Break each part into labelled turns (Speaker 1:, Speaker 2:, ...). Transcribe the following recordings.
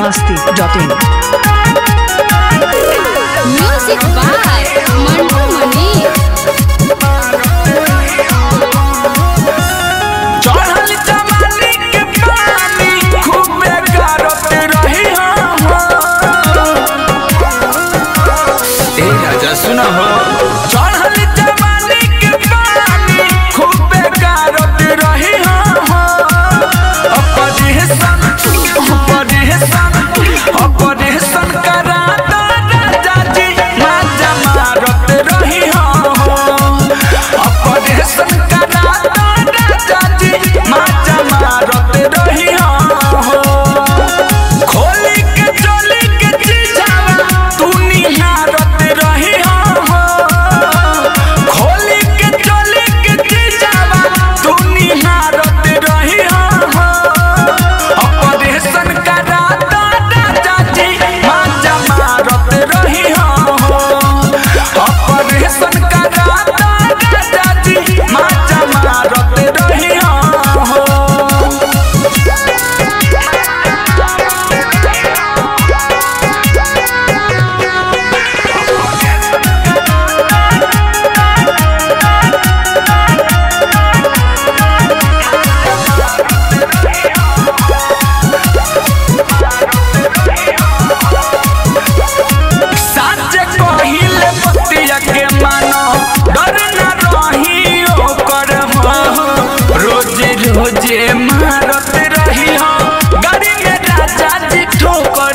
Speaker 1: biharmasti.in
Speaker 2: Music by Mantu Mani.
Speaker 3: चढ़ल जवानी के पानी खूबे गारत रही ए राजा सुना हो चढ़ल जवानी के पानी खूबे गारत रही ऑपरेशन करा दो राजा जी माजा मारत रही ऑपरेशन करा दो राजा जी माजा मारत रही खोली के चोली के चीजावा तू निहारत रही खोली के चोली के चीजावा तू निहारत रही ऑपरेशन करा दो राजा जी माजा मारत रही ऑपरेशन करा दो राजा जी माजा मारत रही साचे कहिले पतिया के मानो डर न रही ओकर रोजे रोजे मारत रही गाड़ी में राजा जी ठोकर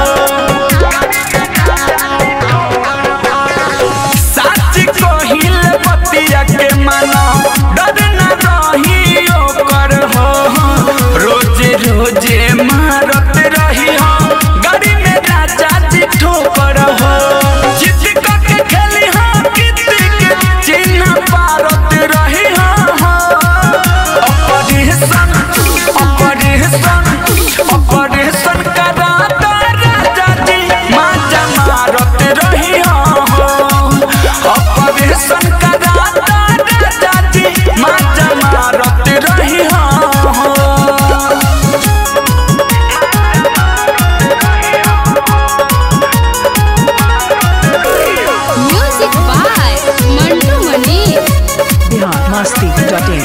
Speaker 3: साचे कहिले पतिया के मानो डर न रही ओकर रोजे रोजे मारत रही गाड़ी में राजा जी ठोकर जिद करके खेली कित के चिन्ह पारत रही ऑपरेशन करा दो राजा जी माजा मारत रही ऑपरेशन करा दो राजा जी माजा मारत रही
Speaker 2: Music by Mantu Mani.
Speaker 1: biharmasti.in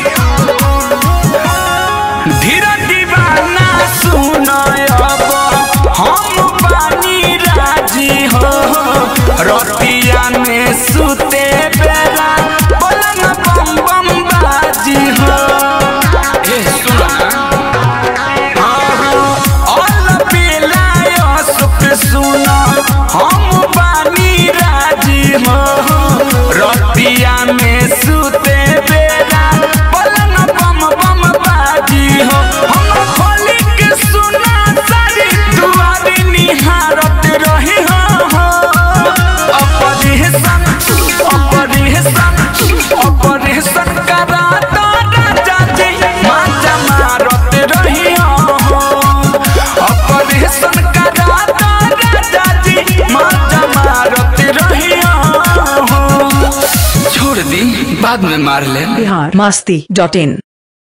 Speaker 3: धीरे दीवाना सुनायब हम बानी राजी हो रतिया में सुते बेला पलंग बम बम बाजी हो ए सुना ऑल बेलाय सुख सुना हम बानी राजी हो रतिया में सुते बेला पलंग बम बम बाजी हो हम खोली के सुना सारी दुआरी निहारत रही ऑपरेशन करा दो राजा जी माजा मारत रही ऑपरेशन करा दो राजा जी माजा मारत रही छोड़ दी बाद में मार ले
Speaker 1: biharmasti.in